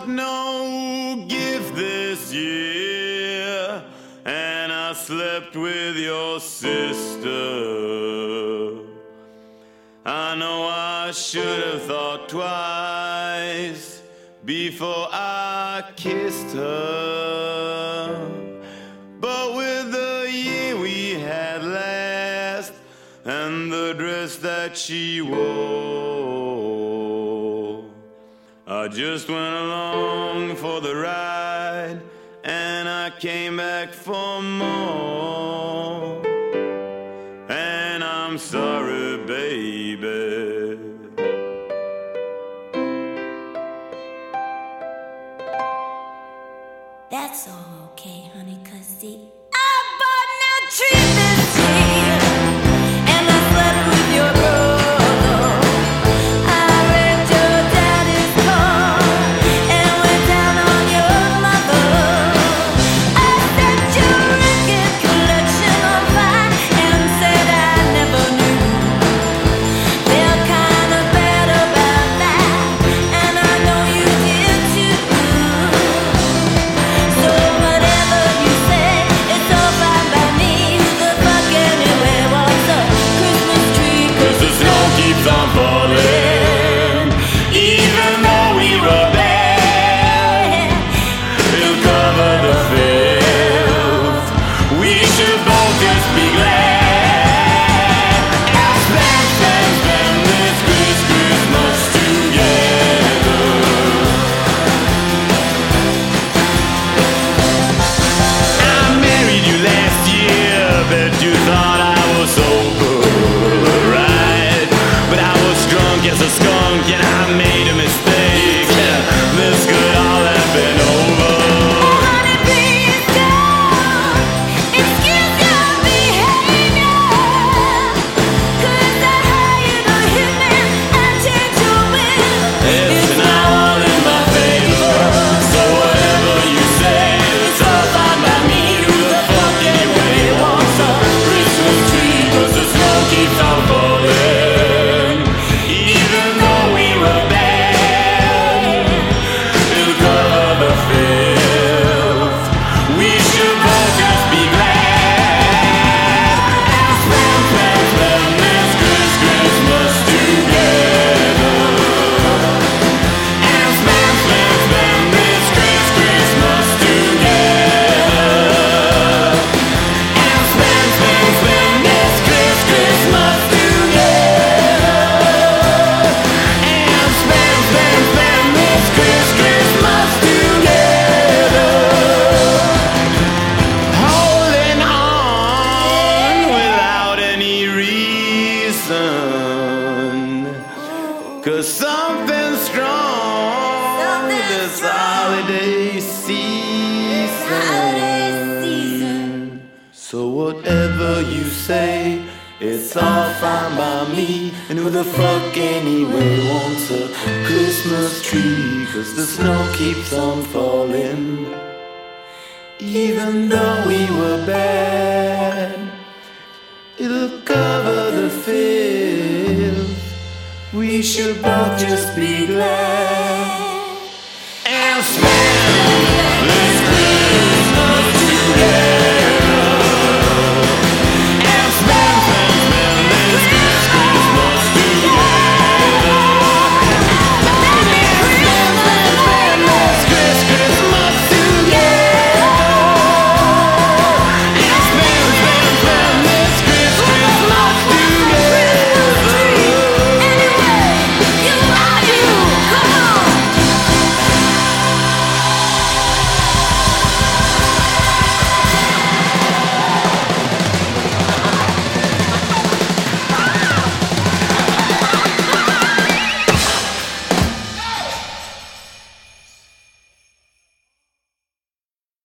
got no gift this year, and I slept with your sister. I know I should have thought twice before I kissed her, but with the year we had last and the dress that she wore, I just went along for the ride and I came back for more. And I'm sorry, baby. That's all okay, honey, 'cause see, I bought new tree this year, and I slept with your brother. I read your daddy's car and went down on your mother. I set your record collection on fire and said I never knew. Felt kind of bad about that, and I know you did too. So whatever you say, it's all fine by me. Who the fuck anyway wants a Christmas tree? 'Cause The snow keeps on falling, even though we were bad. It'll cover the filth. We should both just be glad. And spend this Christmas together. I married you last year, bet you thought I was sober, right? But I was drunk as a skunk and I made a mistake. This could all have been over. honey, please don't excuse your behavior. 'Cause I hired a hitman and changed your will. It's now all in my favor. So whatever you say, it's all fine by me. Who the fuck anyway wants a Christmas tree? 'Cause the snow keeps on falling, even though we were bad. It'll cover the filth. We should both just be glad. And spend this Christmas together. And spend this Christmas together. And spend this Christmas together. And spend this Christmas together. Holding on without any reason, 'cause something strong this holiday season. So whatever you say, it's all fine by me. And who the fuck anyway wants a Christmas tree? 'Cause the snow keeps on falling, even though we were bad. It'll cover the filth. We should both just be glad.